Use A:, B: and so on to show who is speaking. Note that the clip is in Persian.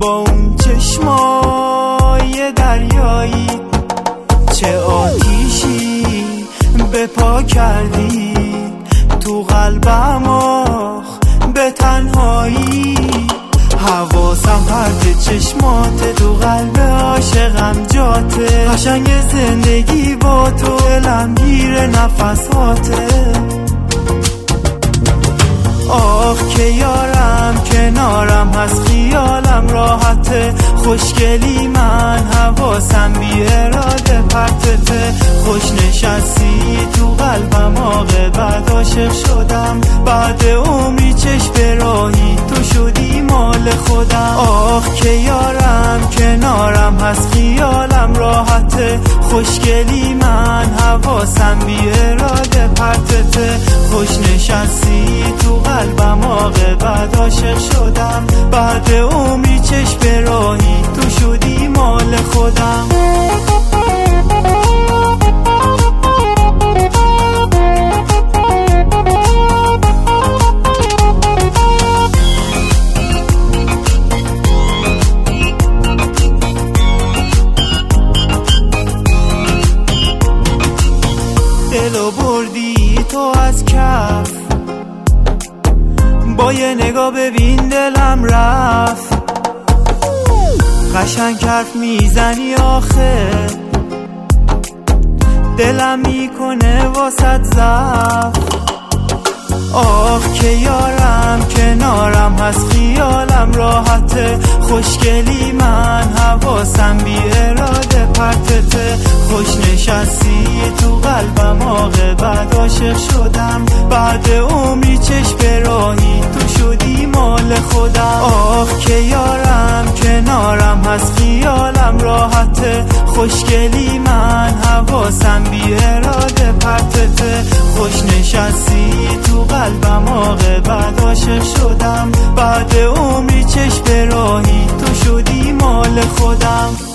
A: با اون چشمای دریایی چه آتیشی به پا کردی تو قلبم آخ به تنهایی حواسم پرت چشماته تو قلب عاشقم جاته قشنگ زندگی با تو دلم گیر نفساته آخ که یارم کنارم هست خیالم راحته خوشگلی من حواسم بی اراده پرتته خوش نشستی تو قلبم عاقبت عاشق شدم بعد عمری چشم راهی تو شدی مال خودم آخ که یارم کنارم هست خیالم راحته خوشگلی من حواسم بی اراده پرتته خوش نشستی تو قلبم عاقبت عاشق شدم بعد عمری چشم راهی تو شدی مال خودم دلو بردی تو از کف با یه نگاه ببین دلم رفت قشنگ حرف میزنی آخه دلم میکنه واسط ضعف آخ که یارم کنارم هست خیالم راحته خوشگلی من حواسم بی اراده پرتته خوش نشستی تو قلبم عاقبت عاشق شدم بعد عمری چشم راهی تو شدی مال خودم آخ که یارم کنارم هست خیالم راحته خوشگلی من حواسم بی اراده پرتته خوش نشستی تو قلبم عاقبت عاشق شدم بعد عمری چشم راهی تو شدی مال خودم